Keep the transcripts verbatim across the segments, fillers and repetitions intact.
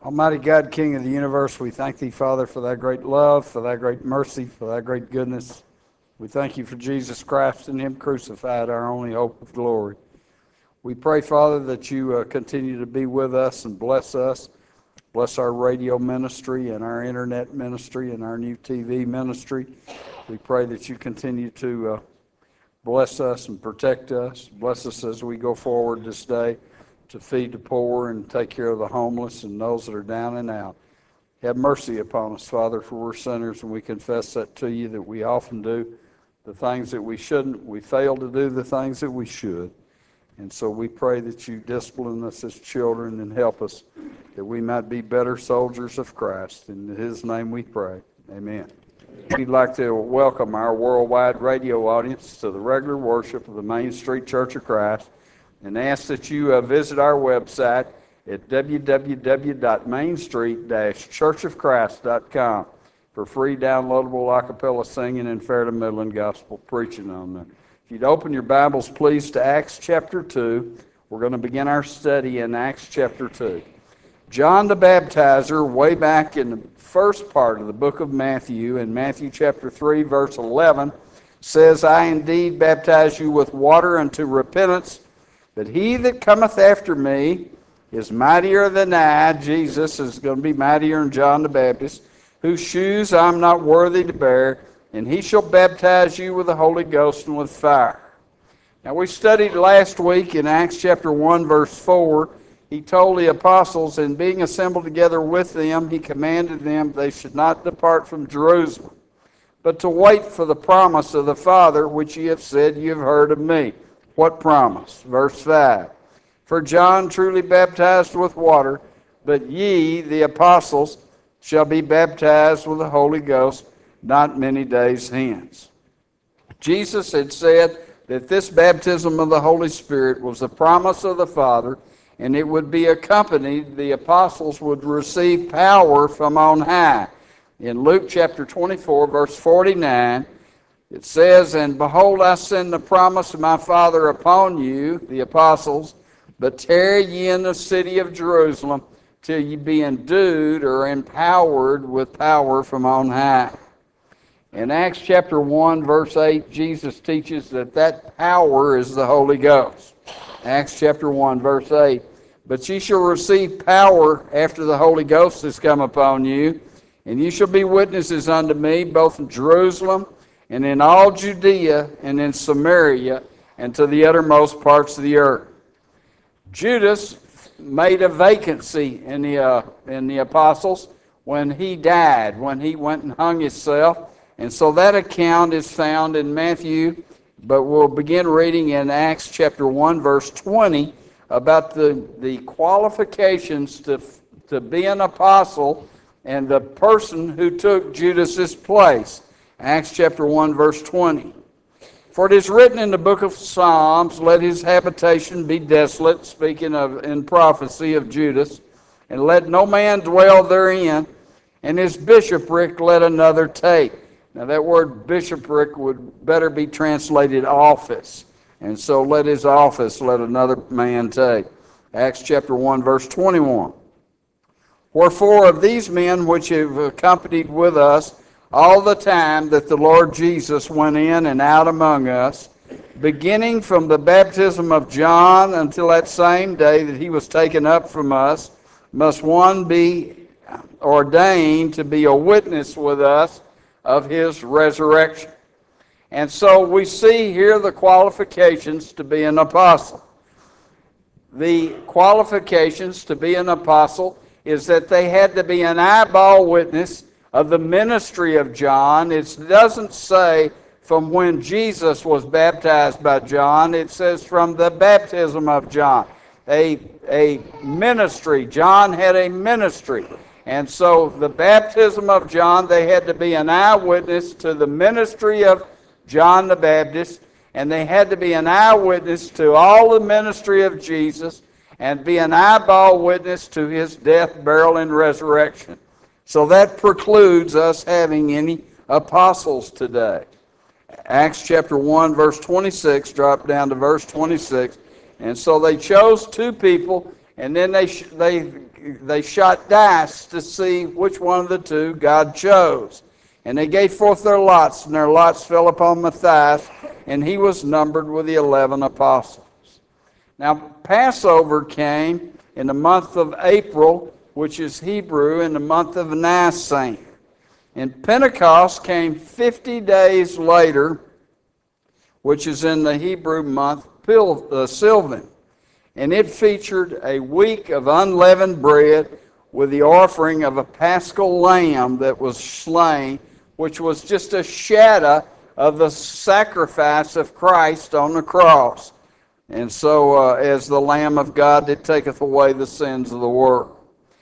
Almighty God, King of the universe, we thank thee, Father, for thy great love, for thy great mercy, for thy great goodness. We thank you for Jesus Christ and him crucified, our only hope of glory. We pray, Father, that you uh, continue to be with us and bless us. Bless our radio ministry and our internet ministry and our new T V ministry. We pray that you continue to uh, bless us and protect us. Bless us as we go forward this day to feed the poor and take care of the homeless and those that are down and out. Have mercy upon us, Father, for we're sinners, and we confess that to you, that we often do the things that we shouldn't. We fail to do the things that we should. And so we pray that you discipline us as children and help us, that we might be better soldiers of Christ. In his name we pray. Amen. We'd like to welcome our worldwide radio audience to the regular worship of the Main Street Church of Christ, and ask that you uh, visit our website at w w w dot main street dash church of christ dot com for free downloadable a cappella singing and Fair to Midland gospel preaching on there. If you'd open your Bibles, please, to Acts chapter two. We're going to begin our study in Acts chapter two. John the Baptizer, way back in the first part of the book of Matthew, in Matthew chapter three, verse eleven, says, I indeed baptize you with water unto repentance, but he that cometh after me is mightier than I. Jesus is going to be mightier than John the Baptist, whose shoes I am not worthy to bear, and he shall baptize you with the Holy Ghost and with fire. Now, we studied last week in Acts chapter one, verse four, he told the apostles, and being assembled together with them, he commanded them they should not depart from Jerusalem, but to wait for the promise of the Father, which ye have said ye have heard of me. What promise? Verse five. For John truly baptized with water, but ye, the apostles, shall be baptized with the Holy Ghost not many days hence. Jesus had said that this baptism of the Holy Spirit was the promise of the Father, and it would be accompanied, the apostles would receive power from on high. In Luke chapter twenty-four, verse forty-nine, it says, And behold, I send the promise of my Father upon you, the apostles, but tarry ye in the city of Jerusalem till ye be endued or empowered with power from on high. In Acts chapter one, verse eight, Jesus teaches that that power is the Holy Ghost. Acts chapter one, verse eight, But ye shall receive power after the Holy Ghost is come upon you, and ye shall be witnesses unto me, both in Jerusalem, and in all Judea, and in Samaria, and to the uttermost parts of the earth. Judas made a vacancy in the, uh, in the apostles when he died, when he went and hung himself. And so that account is found in Matthew, but we'll begin reading in Acts chapter one, verse twenty, about the, the qualifications to, to be an apostle and the person who took Judas's place. Acts chapter one, verse twenty. For it is written in the book of Psalms, Let his habitation be desolate, speaking of in prophecy of Judas, and let no man dwell therein, and his bishopric let another take. Now that word bishopric would better be translated office. And so let his office let another man take. Acts chapter one, verse twenty-one. Wherefore of these men which have accompanied with us all the time that the Lord Jesus went in and out among us, beginning from the baptism of John until that same day that he was taken up from us, must one be ordained to be a witness with us of his resurrection. And so we see here the qualifications to be an apostle. The qualifications to be an apostle is that they had to be an eyeball witness of the ministry of John. It doesn't say from when Jesus was baptized by John. It says from the baptism of John. A, a ministry. John had a ministry. And so the baptism of John, they had to be an eyewitness to the ministry of John the Baptist, and they had to be an eyewitness to all the ministry of Jesus, and be an eyeball witness to his death, burial, and resurrection. So that precludes us having any apostles today. Acts chapter one, verse twenty-six, drop down to verse twenty-six. And so they chose two people, and then they sh- they they shot dice to see which one of the two God chose. And they gave forth their lots, and their lots fell upon Matthias, and he was numbered with the eleven apostles. Now, Passover came in the month of April, which is Hebrew, in the month of Nisan. And Pentecost came fifty days later, which is in the Hebrew month Pil- uh, Silvan. And it featured a week of unleavened bread with the offering of a paschal lamb that was slain, which was just a shadow of the sacrifice of Christ on the cross. And so, uh, as the Lamb of God that taketh away the sins of the world.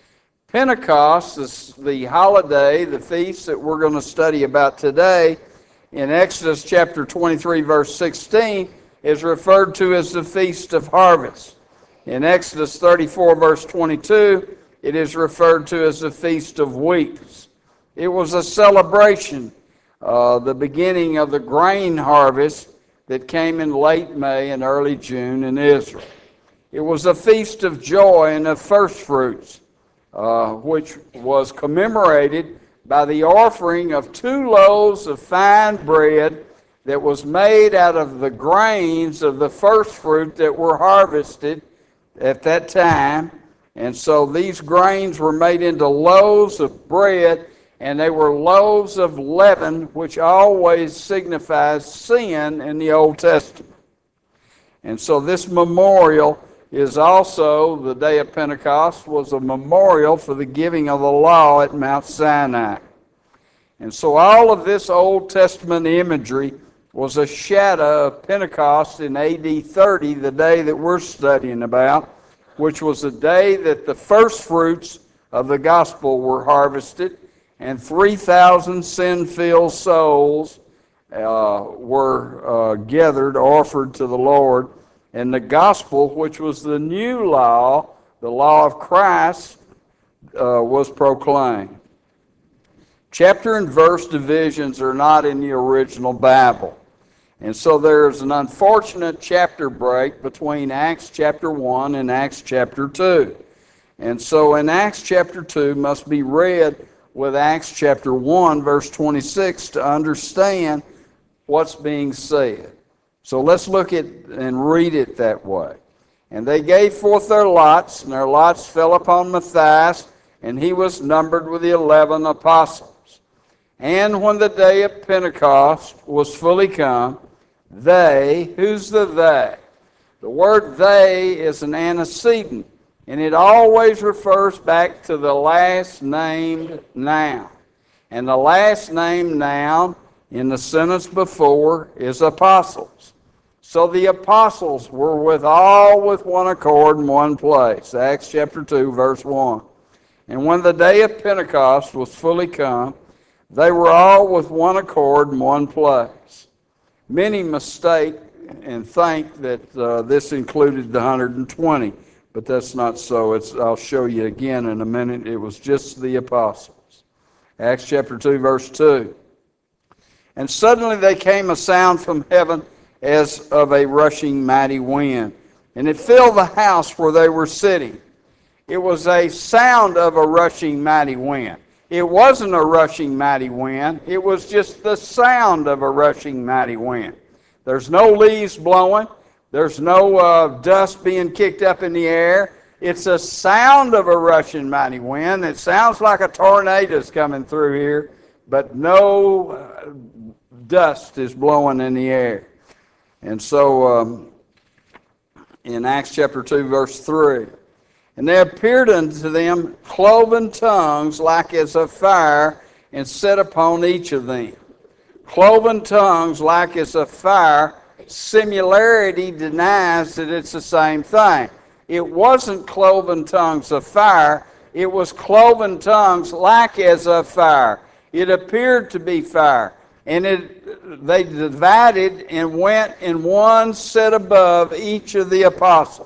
Pentecost is the holiday, the feast that we're going to study about today. In Exodus chapter twenty-three, verse sixteen, is referred to as the Feast of Harvest. In Exodus thirty-four, verse twenty-two, it is referred to as the Feast of Weeks. It was a celebration, uh, the beginning of the grain harvest that came in late May and early June in Israel. It was a feast of joy and of first fruits, uh, which was commemorated by the offering of two loaves of fine bread that was made out of the grains of the first fruit that were harvested at that time. And so these grains were made into loaves of bread, and they were loaves of leaven, which always signifies sin in the Old Testament. And so this memorial is also, the day of Pentecost, was a memorial for the giving of the law at Mount Sinai. And so all of this Old Testament imagery was a shadow of Pentecost in A D thirty, the day that we're studying about, which was the day that the first fruits of the gospel were harvested, and three thousand sin-filled souls uh, were uh, gathered, offered to the Lord, and the gospel, which was the new law, the law of Christ, uh, was proclaimed. Chapter and verse divisions are not in the original Bible. And so there's an unfortunate chapter break between Acts chapter one and Acts chapter two. And so in Acts chapter two must be read with Acts chapter one, verse twenty-six, to understand what's being said. So let's look at and read it that way. And they gave forth their lots, and their lots fell upon Matthias, and he was numbered with the eleven apostles. And when the day of Pentecost was fully come, they, who's the they? The word they is an antecedent, and it always refers back to the last named noun. And the last named noun in the sentence before is apostles. So the apostles were with all with one accord in one place. Acts chapter two, verse one. And when the day of Pentecost was fully come, they were all with one accord in one place. Many mistake and think that uh, this included the one hundred twenty, but that's not so. It's, I'll show you again in a minute. It was just the apostles. Acts chapter two, verse two. And suddenly there came a sound from heaven as of a rushing mighty wind, and it filled the house where they were sitting. It was a sound of a rushing mighty wind. It wasn't a rushing mighty wind. It was just the sound of a rushing mighty wind. There's no leaves blowing. There's no uh, dust being kicked up in the air. It's a sound of a rushing mighty wind. It sounds like a tornado's coming through here, but no uh, dust is blowing in the air. And so um, in Acts chapter two, verse three, and there appeared unto them cloven tongues like as of fire, and set upon each of them. Cloven tongues like as of fire, similarity denies that it's the same thing. It wasn't cloven tongues of fire, it was cloven tongues like as of fire. It appeared to be fire. And it, they divided and went in one set above each of the apostles.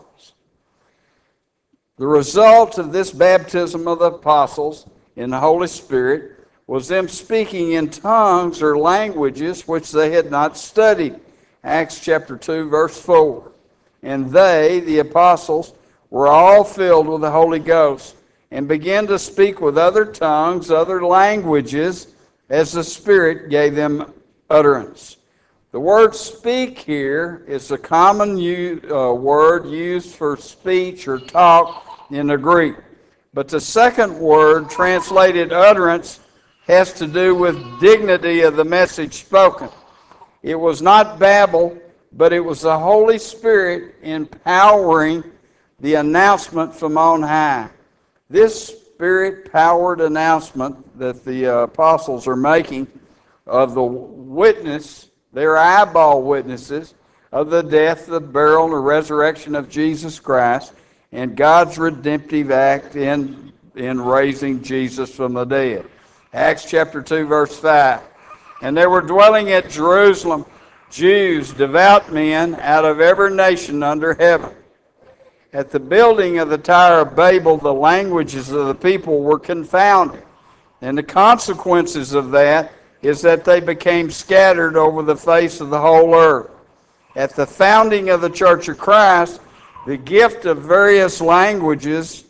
The result of this baptism of the apostles in the Holy Spirit was them speaking in tongues or languages which they had not studied. Acts chapter two, verse four. And they, the apostles, were all filled with the Holy Ghost and began to speak with other tongues, other languages, as the Spirit gave them utterance. The word speak here is a common u- uh, word used for speech or talk in the Greek. But the second word, translated utterance, has to do with dignity of the message spoken. It was not babble, but it was the Holy Spirit empowering the announcement from on high. This Spirit-powered announcement that the uh, apostles are making of the witness, their eyeball witnesses, of the death, the burial, and the resurrection of Jesus Christ, and God's redemptive act in, in raising Jesus from the dead. Acts chapter two, verse five. And there were dwelling at Jerusalem Jews, devout men, out of every nation under heaven. At the building of the Tower of Babel, the languages of the people were confounded. And the consequences of that is that they became scattered over the face of the whole earth. At the founding of the Church of Christ, the gift of various languages,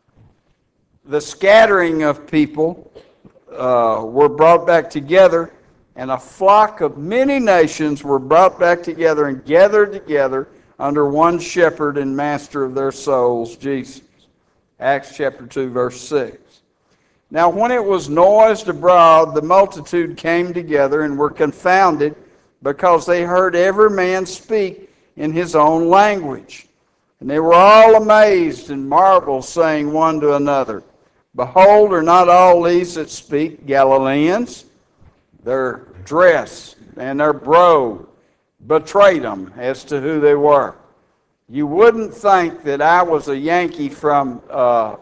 the scattering of people, uh, were brought back together, and a flock of many nations were brought back together and gathered together under one shepherd and master of their souls, Jesus. Acts chapter two, verse six. Now when it was noised abroad, the multitude came together and were confounded, because they heard every man speak in his own language. And they were all amazed and marveled, saying one to another, Behold, are not all these that speak Galileans? Their dress and their brogue betrayed them as to who they were. You wouldn't think that I was a Yankee from uh,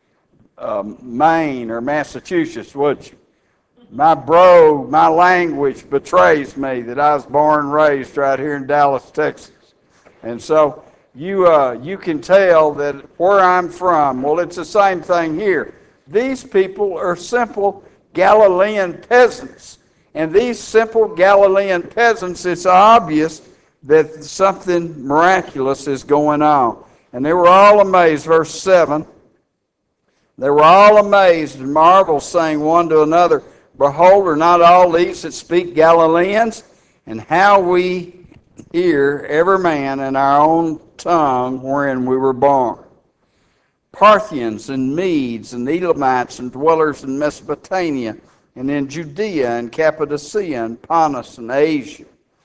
uh, Maine or Massachusetts, would you? My brogue, my language betrays me that I was born and raised right here in Dallas, Texas. And so you uh, you can tell that where I'm from, well, it's the same thing here. These people are simple Galilean peasants. And these simple Galilean peasants, it's obvious that something miraculous is going on. And they were all amazed, verse seven. They were all amazed and marveled, saying one to another, Behold, are not all these that speak Galileans? And how we hear every man in our own tongue wherein we were born. Parthians and Medes and Elamites and dwellers in Mesopotamia and in Judea and Cappadocia and Pontus and Asia,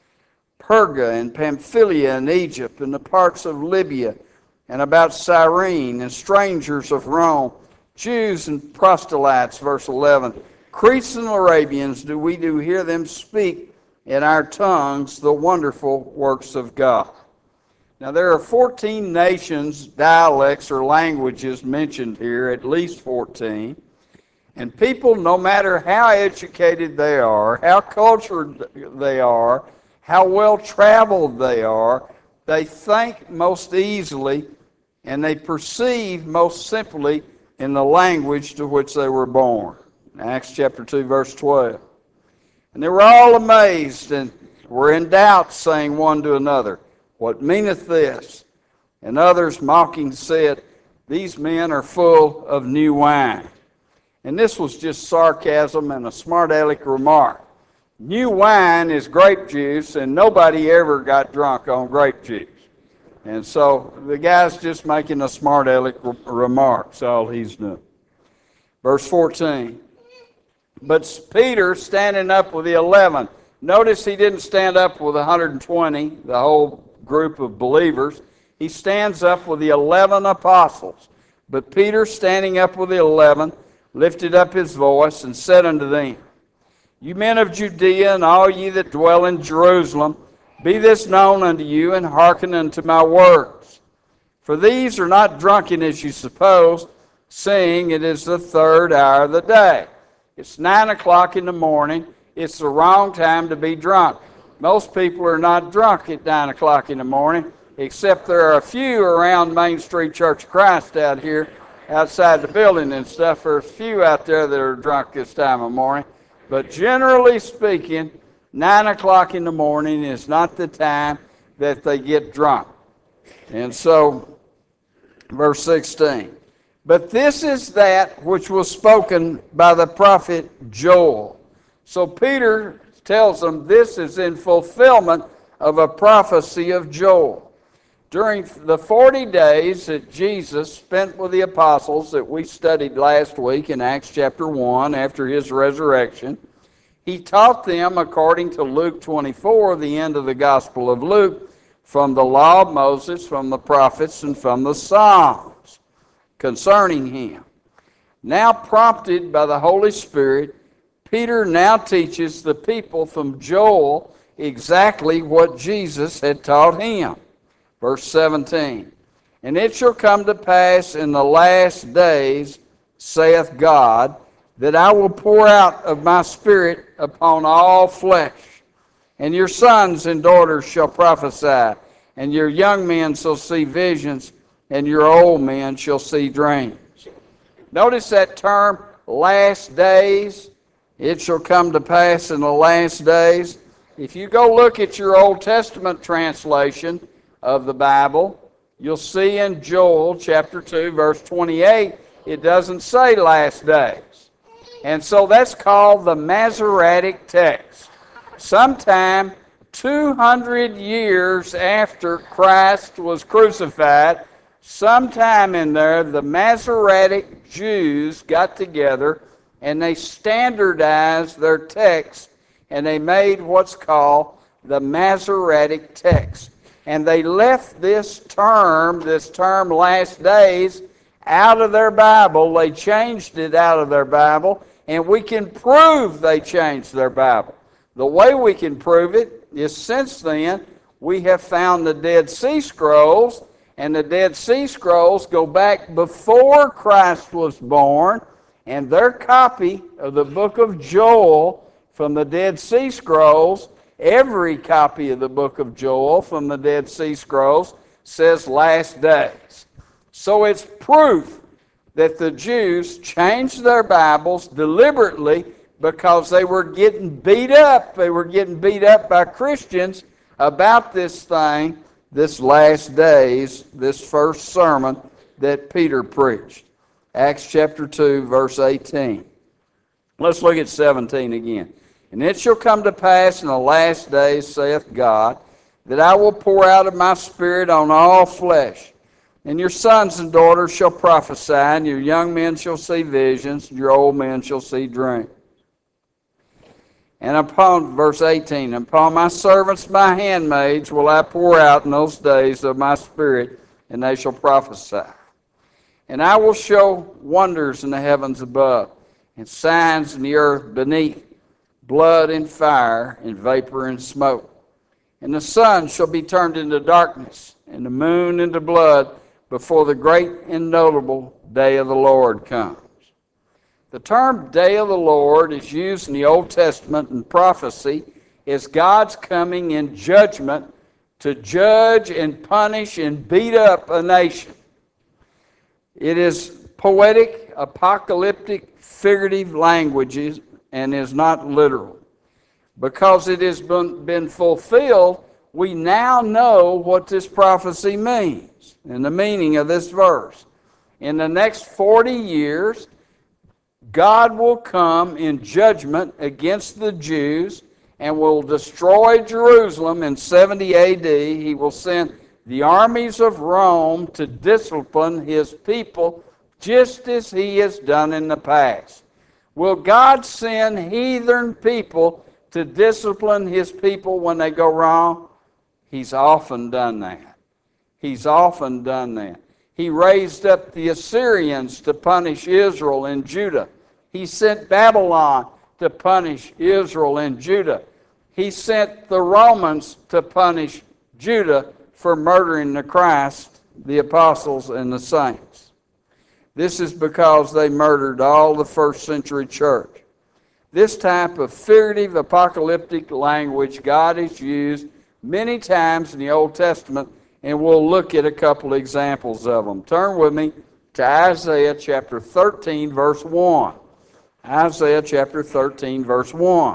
Perga and Pamphylia and Egypt and the parts of Libya and about Cyrene and strangers of Rome, Jews and proselytes, verse eleven. Cretes and Arabians, do we do hear them speak in our tongues the wonderful works of God. Now there are fourteen nations, dialects, or languages mentioned here, at least fourteen. And people, no matter how educated they are, how cultured they are, how well traveled they are, they think most easily and they perceive most simply in the language to which they were born. Acts chapter two, verse twelve. And they were all amazed and were in doubt, saying one to another, What meaneth this? And others mocking said, These men are full of new wine. And this was just sarcasm and a smart aleck remark. New wine is grape juice, and nobody ever got drunk on grape juice. And so the guy's just making a smart aleck remark. That's all he's doing. Verse fourteen. But Peter, standing up with the eleven, notice he didn't stand up with one hundred twenty, the whole group of believers. He stands up with the eleven apostles. But Peter, standing up with the eleven, lifted up his voice and said unto them, You men of Judea, and all ye that dwell in Jerusalem, be this known unto you, and hearken unto my words. For these are not drunken as you suppose, seeing it is the third hour of the day. It's nine o'clock in the morning. It's the wrong time to be drunk. Most people are not drunk at nine o'clock in the morning, except there are a few around Main Street Church of Christ out here, outside the building and stuff. There's a few out there that are drunk this time of morning. But generally speaking, nine o'clock in the morning is not the time that they get drunk. And so verse sixteen. But this is that which was spoken by the prophet Joel. So Peter tells them this is in fulfillment of a prophecy of Joel. During the forty days that Jesus spent with the apostles that we studied last week in Acts chapter one after his resurrection, he taught them, according to Luke twenty-four, the end of the Gospel of Luke, from the law of Moses, from the prophets, and from the Psalms concerning him. Now prompted by the Holy Spirit, Peter now teaches the people from Joel exactly what Jesus had taught him. Verse seventeen, and it shall come to pass in the last days, saith God, that I will pour out of my Spirit upon all flesh, and your sons and daughters shall prophesy, and your young men shall see visions, and your old men shall see dreams. Notice that term, last days. It shall come to pass in the last days. If you go look at your Old Testament translation of the Bible, you'll see in Joel chapter two, verse twenty-eight, it doesn't say last days. And so that's called the Masoretic text. Sometime two hundred years after Christ was crucified, sometime in there, the Masoretic Jews got together and they standardized their text and they made what's called the Masoretic text. And they left this term, this term last days, out of their Bible. They changed it out of their Bible, and we can prove they changed their Bible. The way we can prove it is since then we have found the Dead Sea Scrolls, and the Dead Sea Scrolls go back before Christ was born, and their copy of the book of Joel from the Dead Sea Scrolls, every copy of the book of Joel from the Dead Sea Scrolls says last days. So it's proof that the Jews changed their Bibles deliberately because they were getting beat up. They were getting beat up by Christians about this thing, this last days, this first sermon that Peter preached. Acts chapter two, verse eighteen. Let's look at seventeen again. And it shall come to pass in the last days, saith God, that I will pour out of my Spirit on all flesh. And your sons and daughters shall prophesy, and your young men shall see visions, and your old men shall see dreams. And upon, verse eighteen, upon my servants, my handmaids, will I pour out in those days of my Spirit, and they shall prophesy. And I will show wonders in the heavens above, and signs in the earth beneath, blood and fire, and vapor and smoke. And the sun shall be turned into darkness, and the moon into blood, before the great and notable day of the Lord comes. The term day of the Lord is used in the Old Testament in prophecy as God's coming in judgment to judge and punish and beat up a nation. It is poetic, apocalyptic, figurative languages and is not literal. Because it has been, been fulfilled, we now know what this prophecy means and the meaning of this verse. In the next forty years, God will come in judgment against the Jews and will destroy Jerusalem in seventy A D. He will send the armies of Rome to discipline his people just as he has done in the past. Will God send heathen people to discipline his people when they go wrong? He's often done that. He's often done that. He raised up the Assyrians to punish Israel and Judah. He sent Babylon to punish Israel and Judah. He sent the Romans to punish Judah for murdering the Christ, the apostles, and the saints. This is because they murdered all the first century church. This type of figurative apocalyptic language God has used many times in the Old Testament, and we'll look at a couple examples of them. Turn with me to Isaiah chapter thirteen, verse one. Isaiah chapter thirteen, verse one.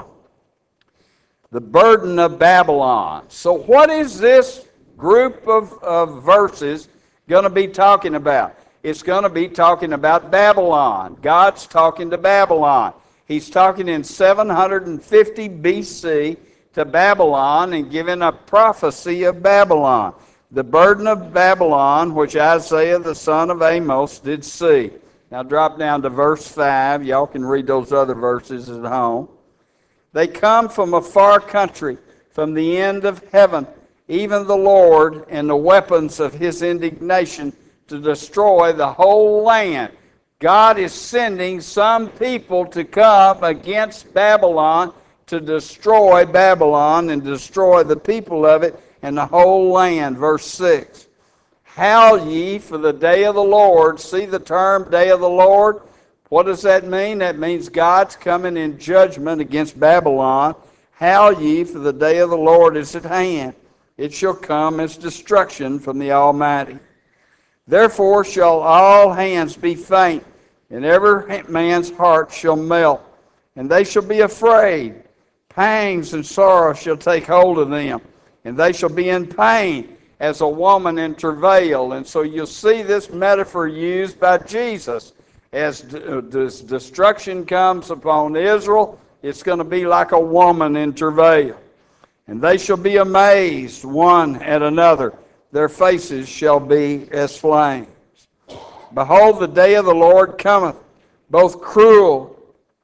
The burden of Babylon. So what is this group of, of verses going to be talking about? It's going to be talking about Babylon. God's talking to Babylon. He's talking in seven hundred fifty B C to Babylon and giving a prophecy of Babylon. The burden of Babylon, which Isaiah the son of Amos did see. Now drop down to verse five. Y'all can read those other verses at home. They come from a far country, from the end of heaven, even the Lord and the weapons of his indignation to destroy the whole land. God is sending some people to come against Babylon to destroy Babylon and destroy the people of it and the whole land. Verse six. Howl ye for the day of the Lord. See the term day of the Lord? What does that mean? That means God's coming in judgment against Babylon. Howl ye for the day of the Lord is at hand. It shall come as destruction from the Almighty. Therefore shall all hands be faint, and every man's heart shall melt, and they shall be afraid. Pangs and sorrow shall take hold of them, and they shall be in pain as a woman in travail. And so you'll see this metaphor used by Jesus. As this destruction comes upon Israel, it's going to be like a woman in travail. And they shall be amazed one at another. Their faces shall be as flames. Behold, the day of the Lord cometh, both cruel,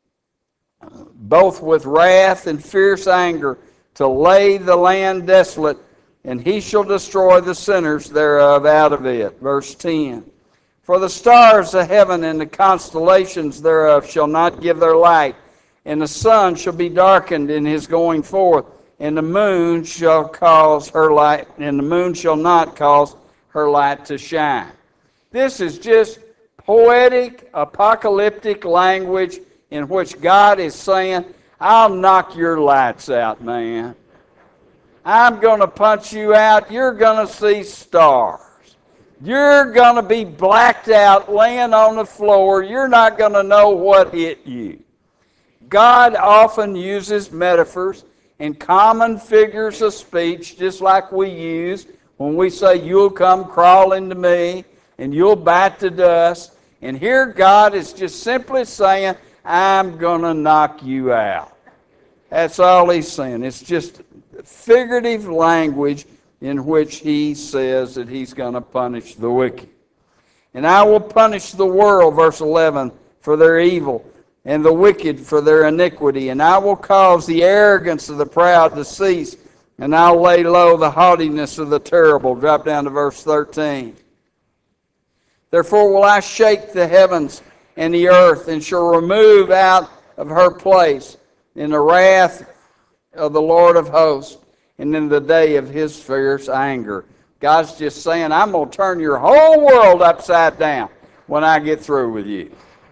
both with wrath and fierce anger, to lay the land desolate, and he shall destroy the sinners thereof out of it. Verse ten. For the stars of heaven and the constellations thereof shall not give their light, and the sun shall be darkened in his going forth, and the moon shall cause her light, and the moon shall not cause her light to shine. This is just poetic, apocalyptic language in which God is saying, I'll knock your lights out, man. I'm going to punch you out. You're going to see stars. You're going to be blacked out, laying on the floor. You're not going to know what hit you. God often uses metaphors and common figures of speech, just like we use when we say, you'll come crawling to me, and you'll bite the dust. And here God is just simply saying, I'm going to knock you out. That's all he's saying. It's just figurative language in which he says that he's going to punish the wicked. And I will punish the world, verse eleven, for their evil, and the wicked for their iniquity. And I will cause the arrogance of the proud to cease, and I'll lay low the haughtiness of the terrible. Drop down to verse thirteen. Therefore will I shake the heavens and the earth, and shall remove out of her place in the wrath of the Lord of hosts, and in the day of his fierce anger. God's just saying, I'm going to turn your whole world upside down when I get through with you.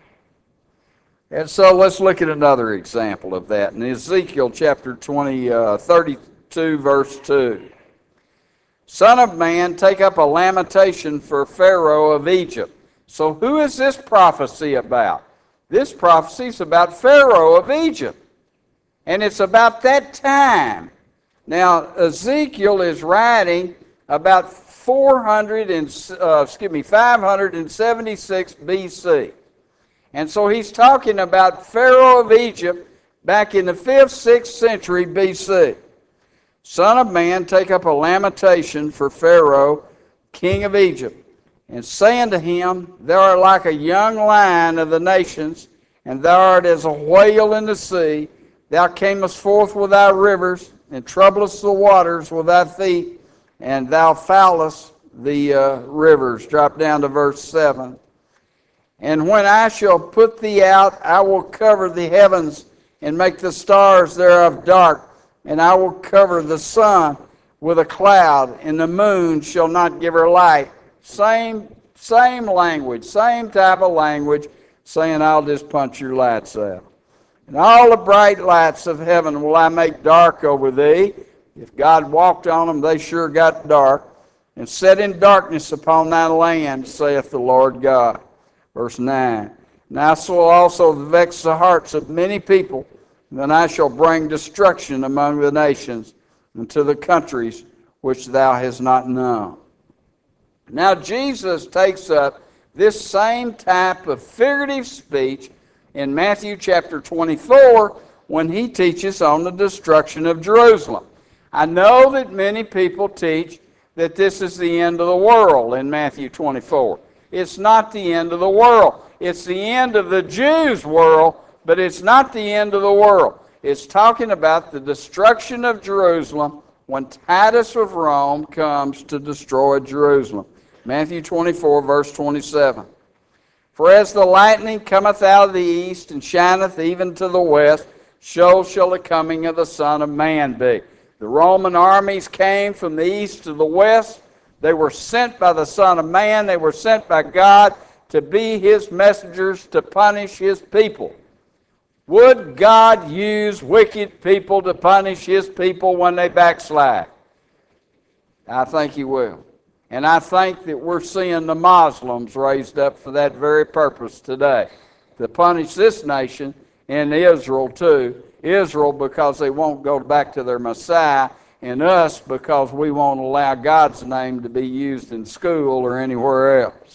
And so let's look at another example of that in Ezekiel chapter twenty, uh, thirty-two, verse two. Son of man, take up a lamentation for Pharaoh of Egypt. So who is this prophecy about? This prophecy is about Pharaoh of Egypt. And it's about that time. Now, Ezekiel is writing about four hundred and, uh, excuse me, five hundred seventy-six B C. And so he's talking about Pharaoh of Egypt back in the fifth, sixth century B C. Son of man, take up a lamentation for Pharaoh, king of Egypt, and saying to him, thou art like a young lion of the nations, and thou art as a whale in the sea. Thou camest forth with thy rivers, and troublest the waters with thy feet, and thou foulest the uh, rivers. Drop down to verse seven. And when I shall put thee out, I will cover the heavens, and make the stars thereof dark, and I will cover the sun with a cloud, and the moon shall not give her light. Same, same language, same type of language, saying I'll just punch your lights out. And all the bright lights of heaven will I make dark over thee. If God walked on them, they sure got dark. And set in darkness upon thy land, saith the Lord God. Verse nine. And I shall also vex the hearts of many people, and then I shall bring destruction among the nations, and to the countries which thou hast not known. Now Jesus takes up this same type of figurative speech in Matthew chapter twenty-four when he teaches on the destruction of Jerusalem. I know that many people teach that this is the end of the world in Matthew twenty-four. It's not the end of the world. It's the end of the Jews' world, but it's not the end of the world. It's talking about the destruction of Jerusalem when Titus of Rome comes to destroy Jerusalem. Matthew twenty-four, verse twenty-seven. For as the lightning cometh out of the east, and shineth even to the west, so shall the coming of the Son of Man be. The Roman armies came from the east to the west. They were sent by the Son of Man. They were sent by God to be His messengers to punish His people. Would God use wicked people to punish His people when they backslide? I think He will. And I think that we're seeing the Muslims raised up for that very purpose today, to punish this nation and Israel too. Israel because they won't go back to their Messiah, and us because we won't allow God's name to be used in school or anywhere else.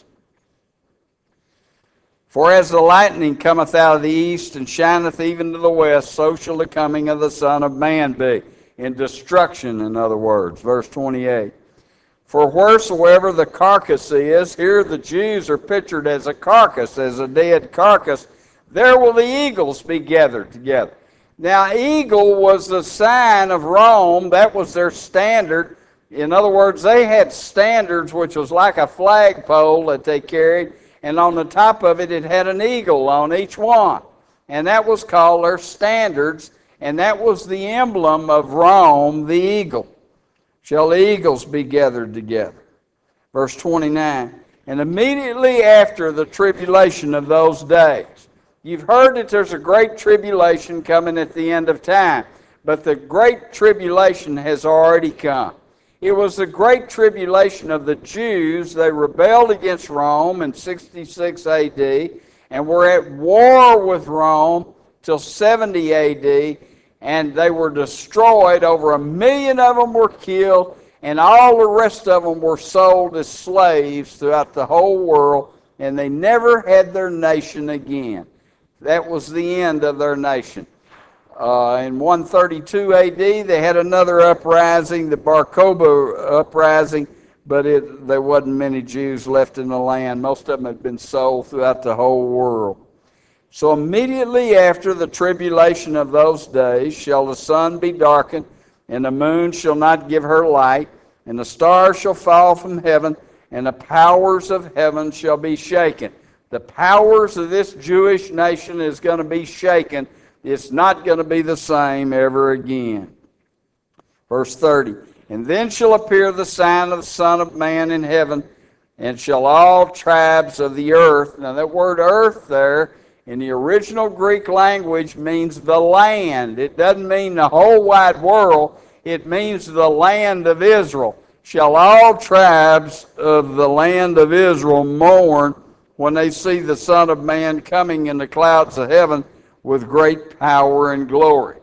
For as the lightning cometh out of the east and shineth even to the west, so shall the coming of the Son of Man be. In destruction, in other words. Verse twenty-eight. For wheresoever the carcass is, here the Jews are pictured as a carcass, as a dead carcass, there will the eagles be gathered together. Now, eagle was the sign of Rome. That was their standard. In other words, they had standards, which was like a flagpole that they carried, and on the top of it, it had an eagle on each one. And that was called their standards, and that was the emblem of Rome, the eagle. Shall the eagles be gathered together. Verse twenty-nine. And immediately after the tribulation of those days. You've heard that there's a great tribulation coming at the end of time. But the great tribulation has already come. It was the great tribulation of the Jews. They rebelled against Rome in sixty-six A D and were at war with Rome till seventy A D, and they were destroyed. Over a million of them were killed, and all the rest of them were sold as slaves throughout the whole world, and they never had their nation again. That was the end of their nation. Uh, in one thirty-two A D, they had another uprising, the Bar Kokhba uprising, but it, there wasn't many Jews left in the land. Most of them had been sold throughout the whole world. So immediately after the tribulation of those days shall the sun be darkened, and the moon shall not give her light, and the stars shall fall from heaven, and the powers of heaven shall be shaken. The powers of this Jewish nation is going to be shaken. It's not going to be the same ever again. Verse thirty. And then shall appear the sign of the Son of Man in heaven, and shall all tribes of the earth. Now that word earth there, in the original Greek language, means the land. It doesn't mean the whole wide world. It means the land of Israel. Shall all tribes of the land of Israel mourn when they see the Son of Man coming in the clouds of heaven with great power and glory.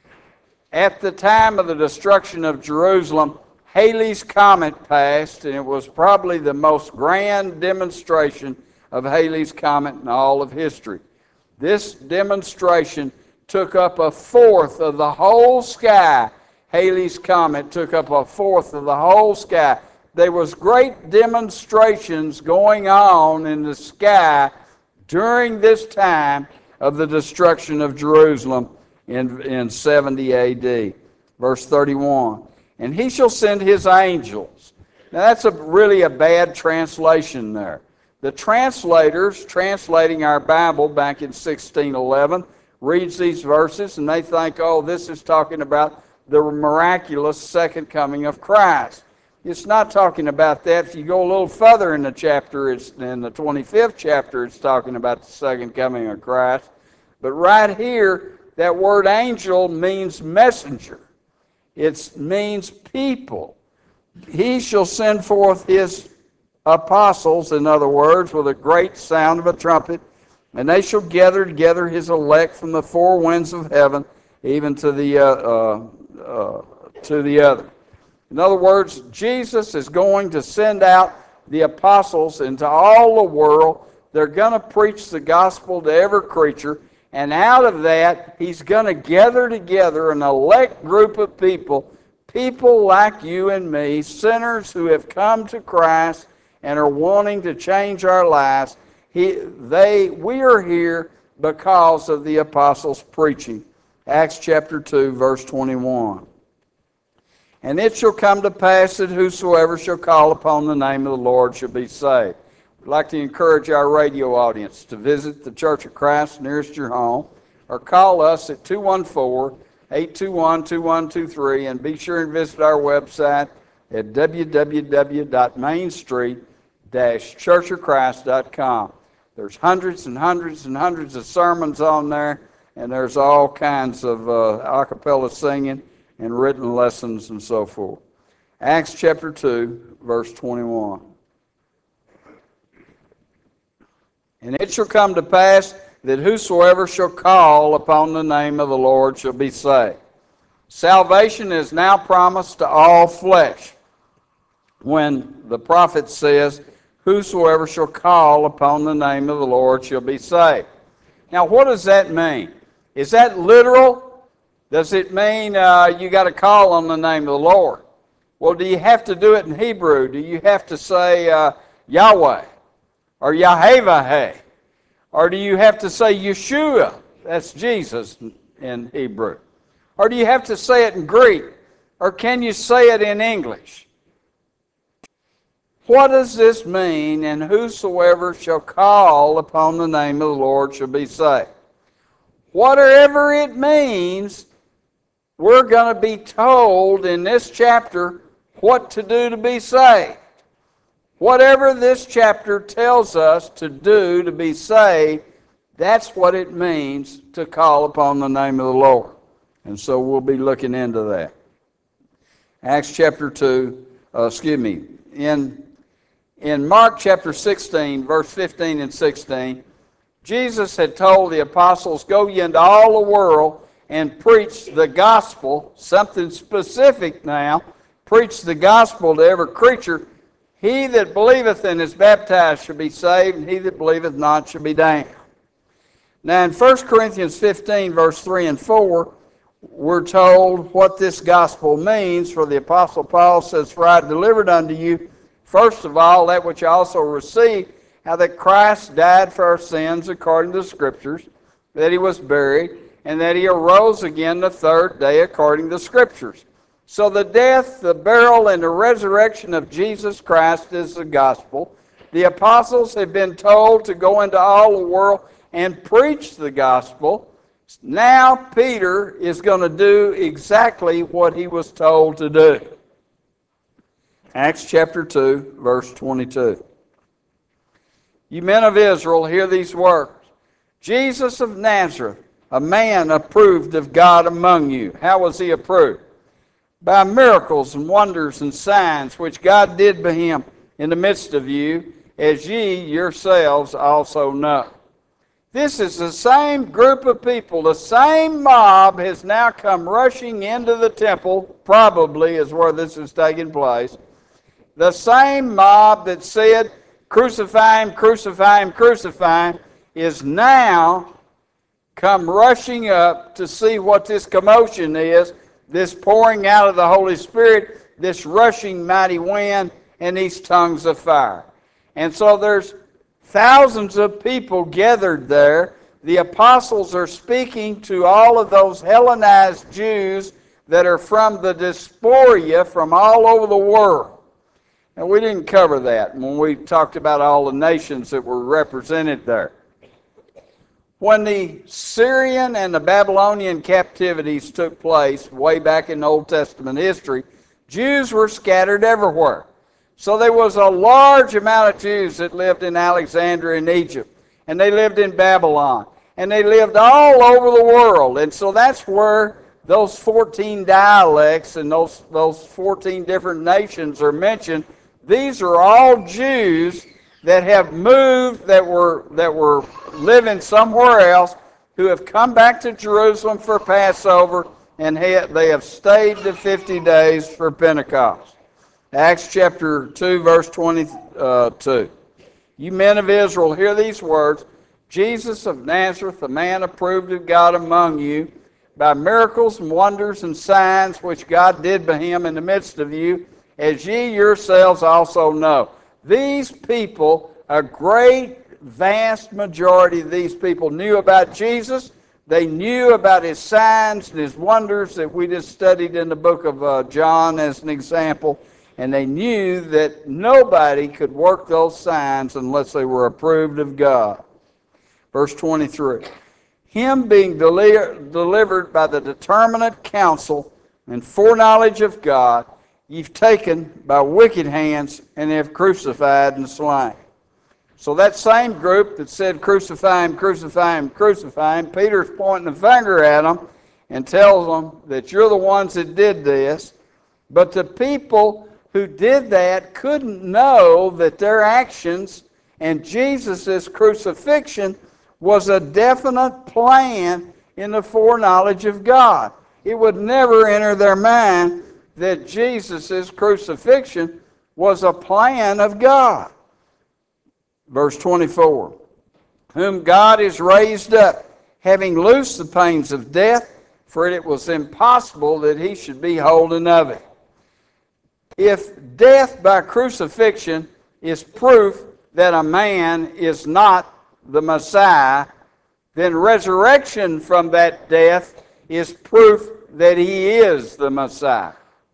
At the time of the destruction of Jerusalem, Halley's Comet passed, and it was probably the most grand demonstration of Halley's Comet in all of history. This demonstration took up a fourth of the whole sky. Halley's Comet took up a fourth of the whole sky. There was great demonstrations going on in the sky during this time of the destruction of Jerusalem in, in seventy A D. Verse thirty-one. And he shall send his angels. Now that's a, really a bad translation there. The translators, translating our Bible back in sixteen eleven, reads these verses and they think, oh, this is talking about the miraculous second coming of Christ. It's not talking about that. If you go a little further in the chapter, it's in the twenty-fifth chapter, it's talking about the second coming of Christ. But right here, that word angel means messenger. It means people. He shall send forth his apostles, in other words, with a great sound of a trumpet, and they shall gather together his elect from the four winds of heaven, even to the uh, uh, uh, to the other. In other words, Jesus is going to send out the apostles into all the world. They're going to preach the gospel to every creature. And out of that, he's going to gather together an elect group of people, people like you and me, sinners who have come to Christ and are wanting to change our lives. He, they, we are here because of the apostles' preaching. Acts chapter two, verse twenty-one. And it shall come to pass that whosoever shall call upon the name of the Lord shall be saved. We'd like to encourage our radio audience to visit the Church of Christ nearest your home, or call us at two one four, eight two one, two one two three, and be sure and visit our website at w w w dot main street dash church of christ dot com. There's hundreds and hundreds and hundreds of sermons on there, and there's all kinds of uh, a cappella singing and written lessons and so forth. Acts chapter two, verse twenty-one. And it shall come to pass that whosoever shall call upon the name of the Lord shall be saved. Salvation is now promised to all flesh. When the prophet says, whosoever shall call upon the name of the Lord shall be saved. Now, what does that mean? Is that literal? Does it mean uh, you got to call on the name of the Lord? Well, do you have to do it in Hebrew? Do you have to say uh, Yahweh or Yahweh? Or do you have to say Yeshua? That's Jesus in Hebrew. Or do you have to say it in Greek? Or can you say it in English? What does this mean? And whosoever shall call upon the name of the Lord shall be saved. Whatever it means, we're going to be told in this chapter what to do to be saved. Whatever this chapter tells us to do to be saved, that's what it means to call upon the name of the Lord. And so we'll be looking into that. Acts chapter two, uh, excuse me, in, in Mark chapter sixteen, verse fifteen and sixteen, Jesus had told the apostles, go ye into all the world and preach the gospel, something specific now, preach the gospel to every creature. He that believeth and is baptized shall be saved, and he that believeth not shall be damned. Now in First Corinthians fifteen, verse three and four, we're told what this gospel means. For the Apostle Paul says, for I delivered unto you, first of all, that which I also received, how that Christ died for our sins according to the Scriptures, that he was buried, and that he arose again the third day according to the Scriptures. So the death, the burial, and the resurrection of Jesus Christ is the gospel. The apostles have been told to go into all the world and preach the gospel. Now Peter is going to do exactly what he was told to do. Acts chapter two, verse twenty-two. You men of Israel, hear these words. Jesus of Nazareth, a man approved of God among you. How was he approved? By miracles and wonders and signs which God did by him in the midst of you, as ye yourselves also know. This is the same group of people, the same mob has now come rushing into the temple, probably is where this is taking place. The same mob that said, crucify him, crucify him, crucify him, is now come rushing up to see what this commotion is, this pouring out of the Holy Spirit, this rushing mighty wind, and these tongues of fire. And so there's thousands of people gathered there. The apostles are speaking to all of those Hellenized Jews that are from the diaspora, from all over the world. And we didn't cover that when we talked about all the nations that were represented there. When the Syrian and the Babylonian captivities took place way back in Old Testament history, Jews were scattered everywhere. So there was a large amount of Jews that lived in Alexandria in Egypt, and they lived in Babylon, and they lived all over the world. And so that's where those fourteen dialects and those, those fourteen different nations are mentioned. These are all Jews that have moved, that were that were living somewhere else, who have come back to Jerusalem for Passover, and they have stayed the fifty days for Pentecost. Acts chapter two, verse twenty-two. You men of Israel, hear these words. Jesus of Nazareth, a man approved of God among you, by miracles and wonders and signs which God did by him in the midst of you, as ye yourselves also know. These people, a great, vast majority of these people knew about Jesus. They knew about his signs and his wonders that we just studied in the book of uh, John as an example. And they knew that nobody could work those signs unless they were approved of God. Verse twenty-three. Him being deli- delivered by the determinate counsel and foreknowledge of God, you've taken by wicked hands and have crucified and slain. So that same group that said, crucify him, crucify him, crucify him, Peter's pointing the finger at them and tells them that you're the ones that did this. But the people who did that couldn't know that their actions and Jesus' crucifixion was a definite plan in the foreknowledge of God. It would never enter their mind that Jesus' crucifixion was a plan of God. Verse twenty-four. Whom God has raised up, having loosed the pains of death, for it was impossible that he should be holden of it. If death by crucifixion is proof that a man is not the Messiah, then resurrection from that death is proof that he is the Messiah.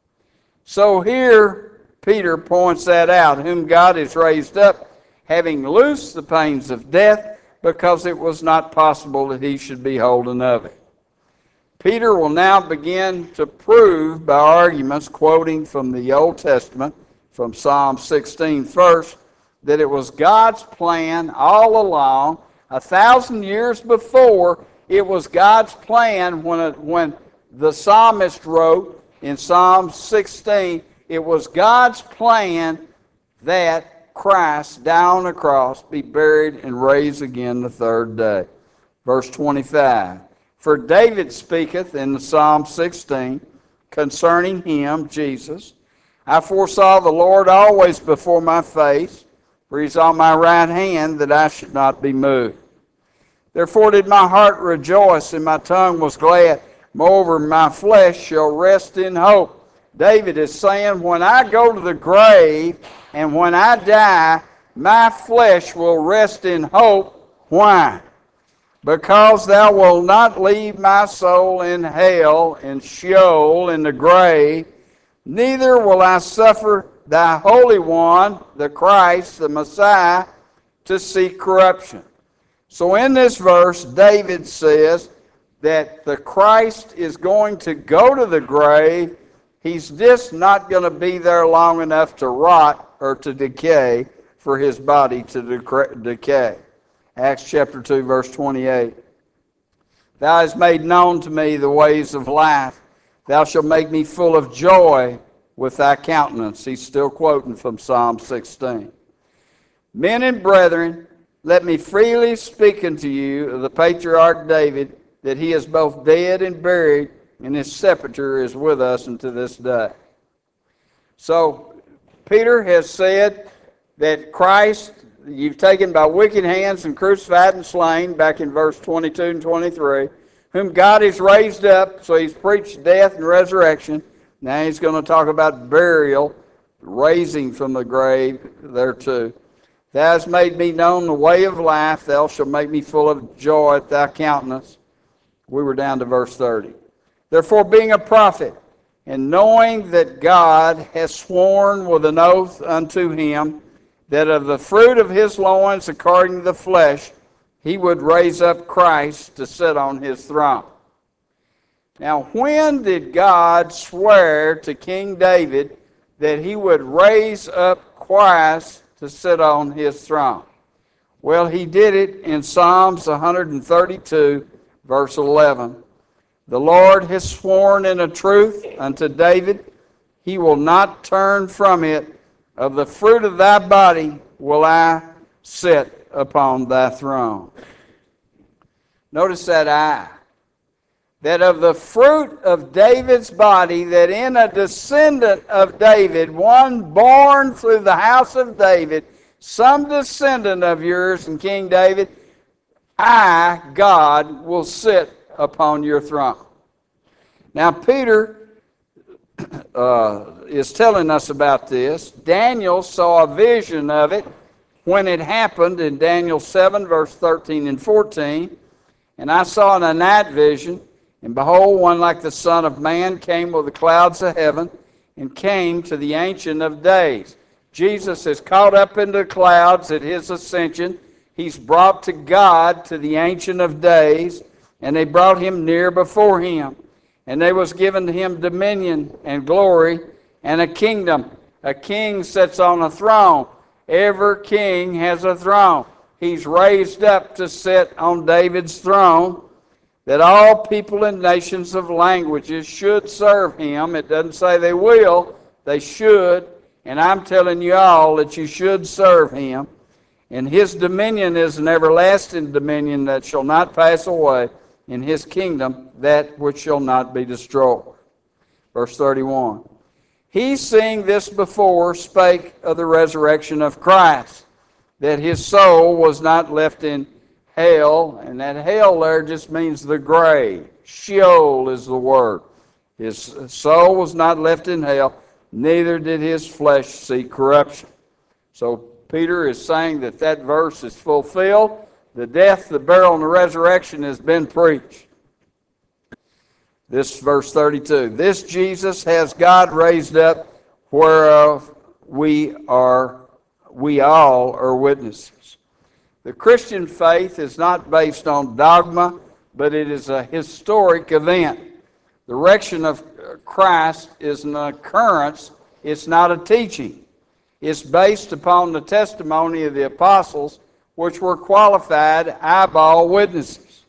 So here Peter points that out, whom God has raised up, having loosed the pains of death, because it was not possible that he should be holden of it. Peter will now begin to prove by arguments quoting from the Old Testament, from Psalm sixteen first, that it was God's plan all along. A thousand years before, it was God's plan when, it, when the psalmist wrote in Psalm sixteen, it was God's plan that Christ, down on the cross, be buried and raised again the third day. Verse twenty-five. For David speaketh in the Psalm sixteen concerning him, Jesus, I foresaw the Lord always before my face, for he's on my right hand, that I should not be moved. Therefore did my heart rejoice, and my tongue was glad. Moreover, my flesh shall rest in hope. David is saying, when I go to the grave and when I die, my flesh will rest in hope. Why? Because thou wilt not leave my soul in hell, in Sheol, in the grave, neither will I suffer thy Holy One, the Christ, the Messiah, to see corruption. So in this verse, David says that the Christ is going to go to the grave. He's just not going to be there long enough to rot or to decay for his body to decay. Acts chapter two, verse twenty-eight. Thou hast made known to me the ways of life. Thou shalt make me full of joy with thy countenance. He's still quoting from Psalm sixteen. Men and brethren, let me freely speak unto you of the patriarch David, that he is both dead and buried, and his sepulchre is with us unto this day. So, Peter has said that Christ, you've taken by wicked hands and crucified and slain, back in verse twenty-two and twenty-three, whom God has raised up, so he's preached death and resurrection. Now he's going to talk about burial, raising from the grave there too. Thou hast made me known the way of life, thou shalt make me full of joy at thy countenance. We were down to verse thirty. Therefore, being a prophet, and knowing that God has sworn with an oath unto him, that of the fruit of his loins, according to the flesh, he would raise up Christ to sit on his throne. Now, when did God swear to King David that he would raise up Christ to sit on his throne? Well, he did it in Psalms one thirty-two, verse eleven. The Lord has sworn in a truth unto David, he will not turn from it. Of the fruit of thy body will I sit upon thy throne. Notice that I. that of the fruit of David's body, that in a descendant of David, one born through the house of David, some descendant of yours and King David, I, God, will sit upon your throne. Now, Peter uh, is telling us about this. Daniel saw a vision of it when it happened in Daniel seven, verse thirteen and fourteen. And I saw in a night vision, and behold, one like the Son of Man came with the clouds of heaven, and came to the Ancient of Days. Jesus is caught up into the clouds at his ascension. He's brought to God, to the Ancient of Days, and they brought him near before him. And there was given to him dominion and glory and a kingdom. A king sits on a throne. Every king has a throne. He's raised up to sit on David's throne, that all people and nations of languages should serve him. It doesn't say they will, they should. And I'm telling you all that you should serve him. And his dominion is an everlasting dominion that shall not pass away, in his kingdom that which shall not be destroyed. Verse thirty-one. He, seeing this before, spake of the resurrection of Christ, that his soul was not left in hell, and that hell there just means the grave. Sheol is the word. His soul was not left in hell, neither did his flesh see corruption. So Peter is saying that that verse is fulfilled. The death, the burial, and the resurrection has been preached. This verse thirty-two. This Jesus has God raised up, whereof we are, we all are witnesses. The Christian faith is not based on dogma, but it is a historic event. The resurrection of Christ is an occurrence. It's not a teaching. It's based upon the testimony of the apostles, which were qualified eyeball witnesses.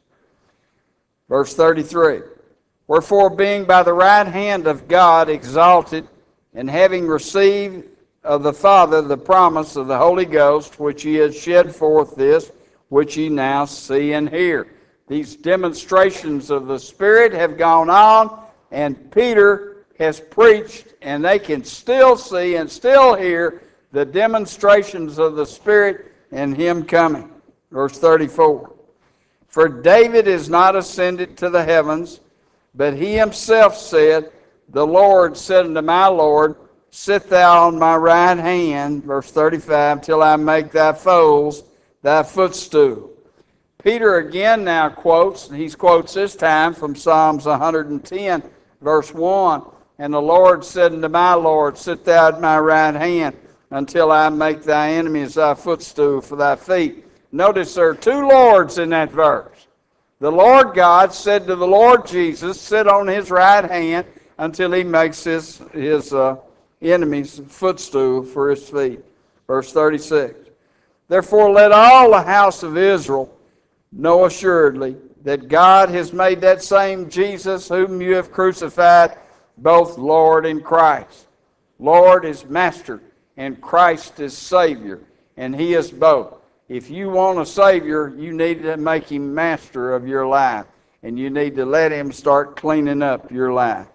Verse thirty-three. Wherefore, being by the right hand of God exalted, and having received of the Father the promise of the Holy Ghost, which he has shed forth this, which ye now see and hear. These demonstrations of the Spirit have gone on, and Peter has preached, and they can still see and still hear the demonstrations of the Spirit and him coming. Verse thirty-four. For David is not ascended to the heavens, but he himself said, the Lord said unto my Lord, sit thou on my right hand, verse thirty-five, till I make thy foes thy footstool. Peter again now quotes, and he quotes this time from Psalms one hundred ten, verse one, and the Lord said unto my Lord, sit thou at my right hand, until I make thy enemies thy footstool for thy feet. Notice there are two Lords in that verse. The Lord God said to the Lord Jesus, sit on his right hand until he makes his, his uh, enemies footstool for his feet. Verse thirty-six. Therefore let all the house of Israel know assuredly that God has made that same Jesus whom you have crucified both Lord and Christ. Lord is Master, and Christ is Savior, and he is both. If you want a Savior, you need to make him master of your life, and you need to let him start cleaning up your life.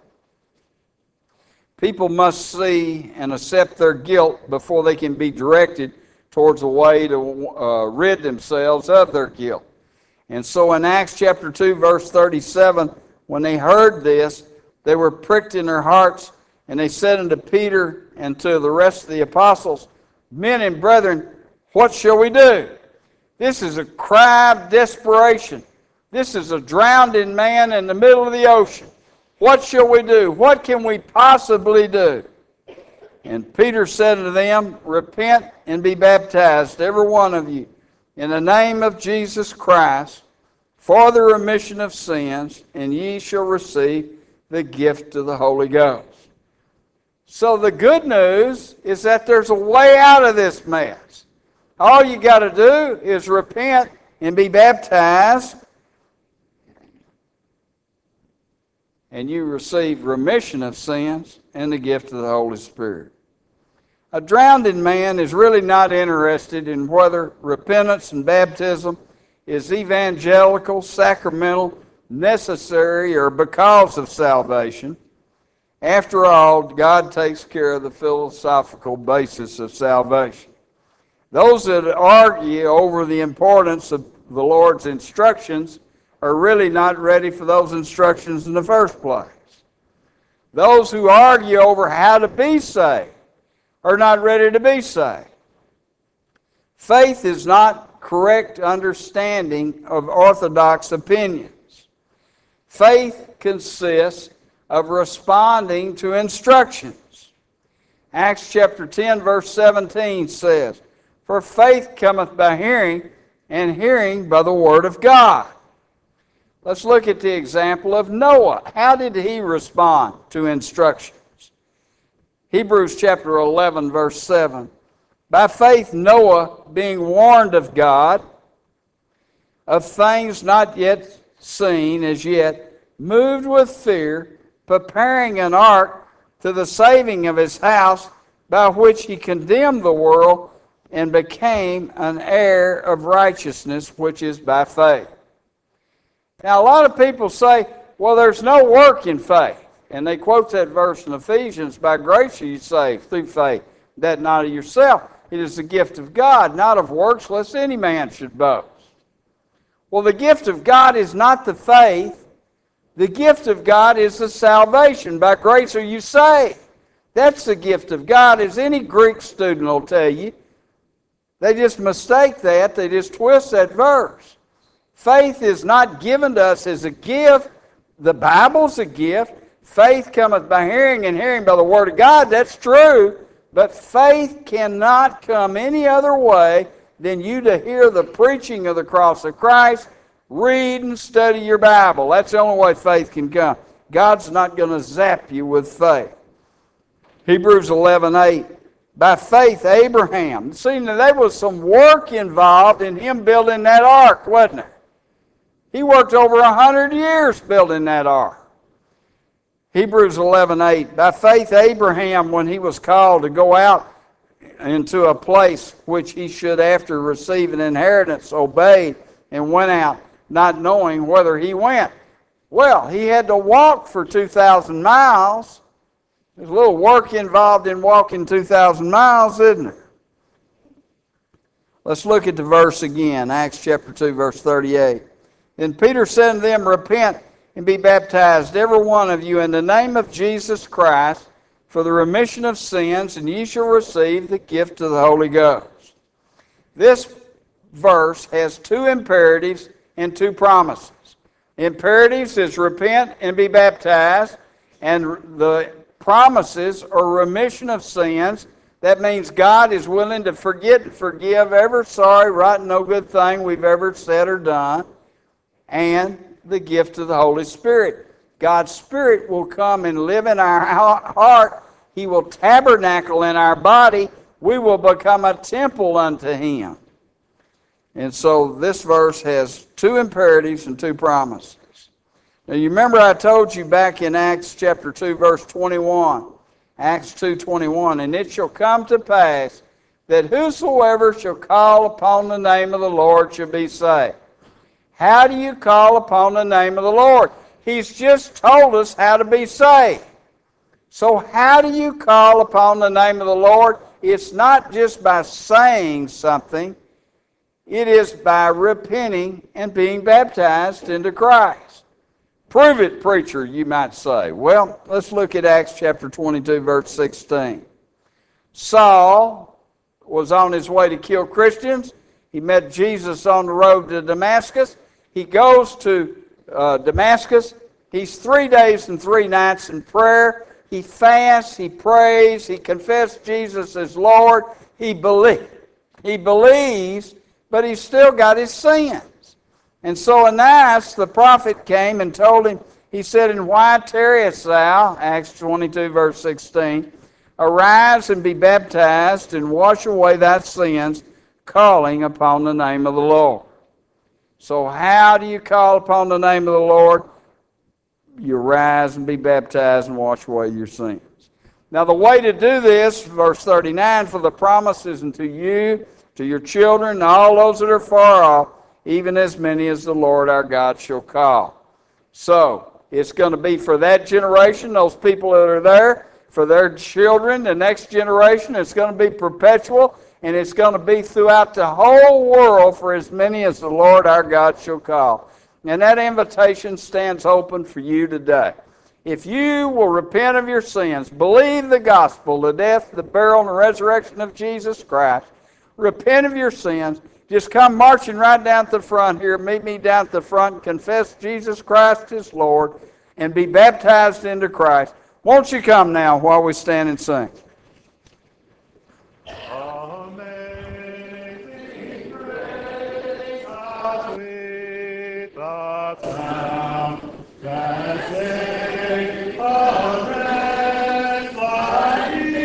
People must see and accept their guilt before they can be directed towards a way to uh, rid themselves of their guilt. And so in Acts chapter two, verse thirty-seven, when they heard this, they were pricked in their hearts, and they said unto Peter and to the rest of the apostles, men and brethren, what shall we do? This is a cry of desperation. This is a drowning man in the middle of the ocean. What shall we do? What can we possibly do? And Peter said unto them, repent and be baptized, every one of you, in the name of Jesus Christ, for the remission of sins, and ye shall receive the gift of the Holy Ghost. So the good news is that there's a way out of this mess. All you got to do is repent and be baptized, and you receive remission of sins and the gift of the Holy Spirit. A drowning man is really not interested in whether repentance and baptism is evangelical, sacramental, necessary or because of salvation. After all, God takes care of the philosophical basis of salvation. Those that argue over the importance of the Lord's instructions are really not ready for those instructions in the first place. Those who argue over how to be saved are not ready to be saved. Faith is not correct understanding of orthodox opinions. Faith consists of responding to instructions. Acts chapter ten, verse seventeen says, "For faith cometh by hearing, and hearing by the word of God." Let's look at the example of Noah. How did he respond to instructions? Hebrews chapter eleven, verse seven. "By faith Noah, being warned of God, of things not yet seen as yet, moved with fear, preparing an ark to the saving of his house, by which he condemned the world and became an heir of righteousness, which is by faith." Now, a lot of people say, well, there's no work in faith. And they quote that verse in Ephesians, "By grace are you saved through faith, that not of yourself. It is the gift of God, not of works, lest any man should boast." Well, the gift of God is not the faith. The gift of God is the salvation. By grace are you saved. That's the gift of God, as any Greek student will tell you. They just mistake that. They just twist that verse. Faith is not given to us as a gift. The Bible's a gift. Faith cometh by hearing, and hearing by the Word of God. That's true. But faith cannot come any other way than you to hear the preaching of the cross of Christ. Read and study your Bible. That's the only way faith can come. God's not going to zap you with faith. Hebrews eleven eight. By faith, Abraham. See, now there was some work involved in him building that ark, wasn't there? He worked over a hundred years building that ark. Hebrews eleven eight. By faith, Abraham, when he was called to go out into a place which he should after receive an inheritance, obeyed and went out, not knowing whither he went. Well, he had to walk for two thousand miles. There's a little work involved in walking two thousand miles, isn't there? Let's look at the verse again, Acts chapter two, verse thirty-eight. "Then Peter said unto them, Repent and be baptized, every one of you, in the name of Jesus Christ, for the remission of sins, and ye shall receive the gift of the Holy Ghost." This verse has two imperatives and two promises. Imperatives is repent and be baptized, and the promises are remission of sins. That means God is willing to forget and forgive every sorry, rotten, no good thing we've ever said or done, and the gift of the Holy Spirit. God's Spirit will come and live in our heart. He will tabernacle in our body. We will become a temple unto Him. And so this verse has two imperatives and two promises. Now you remember I told you back in Acts chapter two, verse twenty-one. Acts two twenty-one. "And it shall come to pass that whosoever shall call upon the name of the Lord shall be saved." How do you call upon the name of the Lord? He's just told us how to be saved. So how do you call upon the name of the Lord? It's not just by saying something. It is by repenting and being baptized into Christ. Prove it, preacher, you might say. Well, let's look at Acts chapter twenty-two, verse sixteen. Saul was on his way to kill Christians. He met Jesus on the road to Damascus. He goes to uh, Damascus. He's three days and three nights in prayer. He fasts, he prays, he confessed Jesus as Lord. He believes. He believes, but he's still got his sins. And so Ananias, the prophet, came and told him, he said, "And why tarriest thou?" Acts twenty-two, verse sixteen. "Arise and be baptized, and wash away thy sins, calling upon the name of the Lord." So how do you call upon the name of the Lord? You rise and be baptized and wash away your sins. Now the way to do this, verse thirty-nine, "For the promise is unto you, to your children, and all those that are far off, even as many as the Lord our God shall call." So it's going to be for that generation, those people that are there, for their children, the next generation. It's going to be perpetual, and it's going to be throughout the whole world for as many as the Lord our God shall call. And that invitation stands open for you today. If you will repent of your sins, believe the gospel, the death, the burial, and the resurrection of Jesus Christ, repent of your sins, just come marching right down to the front here, meet me down at the front, and confess Jesus Christ is Lord, and be baptized into Christ. Won't you come now while we stand and sing? Amazing grace, how sweet the sound that saved a wretch like me.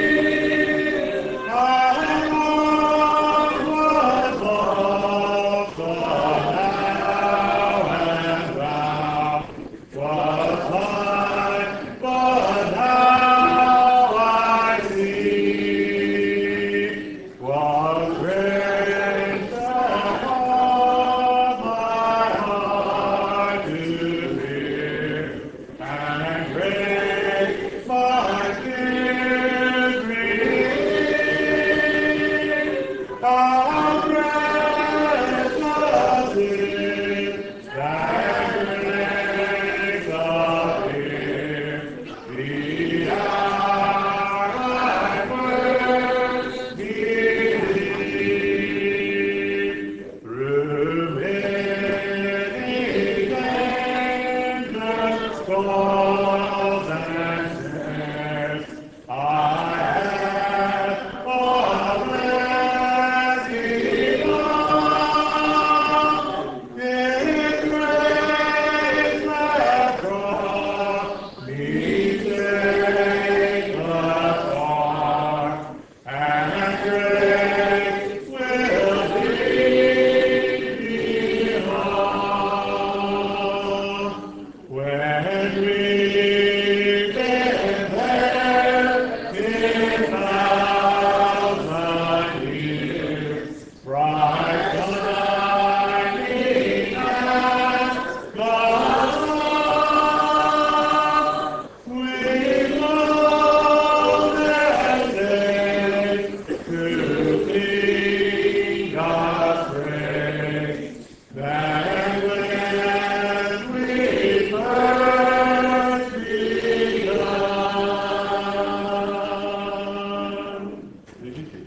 I once was lost, but now am found. Was blind, but now I see. Was grace that caused my heart to fear, and grace my fears relieved. How precious is that grace appeared the hour I first believed. Through many dangers, toils, and snares, I have already gone. His grace that brought me safe thus far, and grace will lead me home. When we've been there in thousand years, bright shining as the sun, we know that day to sing God's praise. That when we first begun.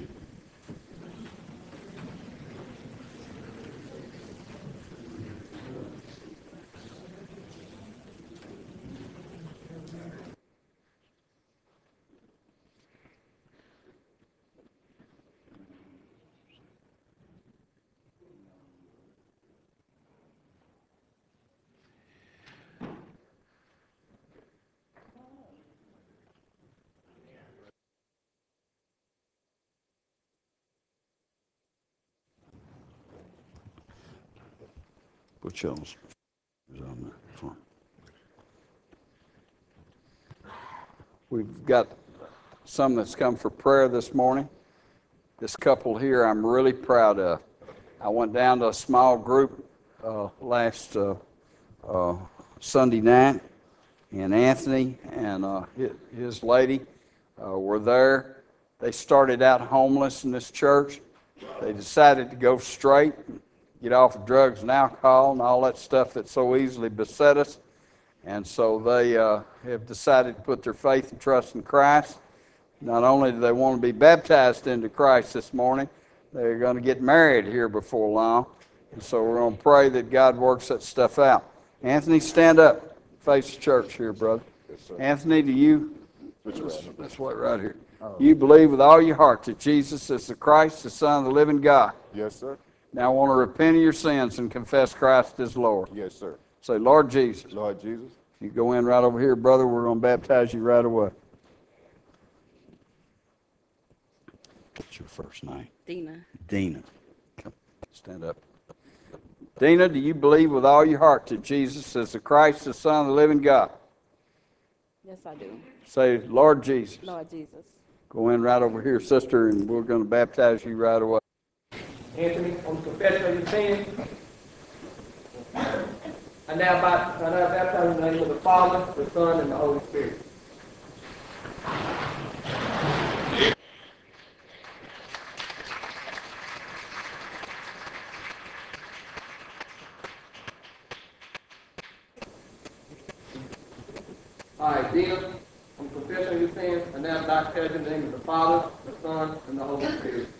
Put your on the front. We've got some that's come for prayer this morning. This couple here I'm really proud of. I went down to a small group uh, last uh, uh, Sunday night, and Anthony and uh, his, his lady uh, were there. They started out homeless in this church. They decided to go straight, get off of drugs and alcohol and all that stuff that so easily beset us. And so they uh, have decided to put their faith and trust in Christ. Not only do they want to be baptized into Christ this morning, they're going to get married here before long. And so we're going to pray that God works that stuff out. Anthony, stand up. Face the church here, brother. Yes, sir. Anthony, do you, Which this, way? this way right here. Oh. You believe with all your heart that Jesus is the Christ, the Son of the living God. Yes, sir. Now I want to repent of your sins and confess Christ as Lord. Yes, sir. Say, Lord Jesus. Lord Jesus. You go in right over here, brother. We're going to baptize you right away. What's your first name? Dina. Dina. Come, stand up. Dina, do you believe with all your heart that Jesus is the Christ, the Son of the living God? Yes, I do. Say, Lord Jesus. Lord Jesus. Go in right over here, sister, and we're going to baptize you right away. Anthony, on the confession of your sins. I now, bat- I now baptize in the name of the Father, the Son, and the Holy Spirit. All right, dear, I'm confessing your sins. I now baptize in the name of the Father, the Son, and the Holy Spirit.